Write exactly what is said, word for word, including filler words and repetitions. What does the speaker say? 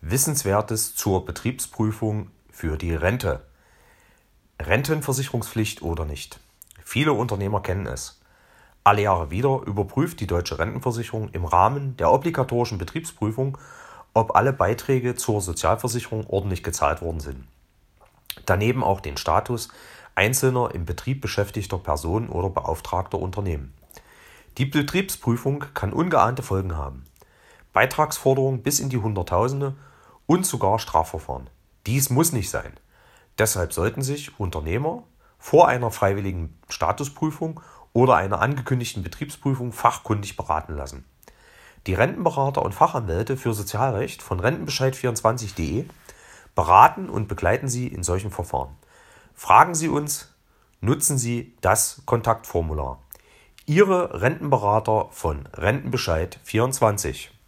Wissenswertes zur Betriebsprüfung für die Rente. Rentenversicherungspflicht oder nicht? Viele Unternehmer kennen es. Alle Jahre wieder überprüft die Deutsche Rentenversicherung im Rahmen der obligatorischen Betriebsprüfung, ob alle Beiträge zur Sozialversicherung ordentlich gezahlt worden sind. Daneben auch den Status einzelner im Betrieb beschäftigter Personen oder beauftragter Unternehmen. Die Betriebsprüfung kann ungeahnte Folgen haben. Beitragsforderungen bis in die Hunderttausende und sogar Strafverfahren. Dies muss nicht sein. Deshalb sollten sich Unternehmer vor einer freiwilligen Statusprüfung oder einer angekündigten Betriebsprüfung fachkundig beraten lassen. Die Rentenberater und Fachanwälte für Sozialrecht von rentenbescheid vierundzwanzig punkt de beraten und begleiten Sie in solchen Verfahren. Fragen Sie uns, nutzen Sie das Kontaktformular. Ihre Rentenberater von Rentenbescheid vierundzwanzig.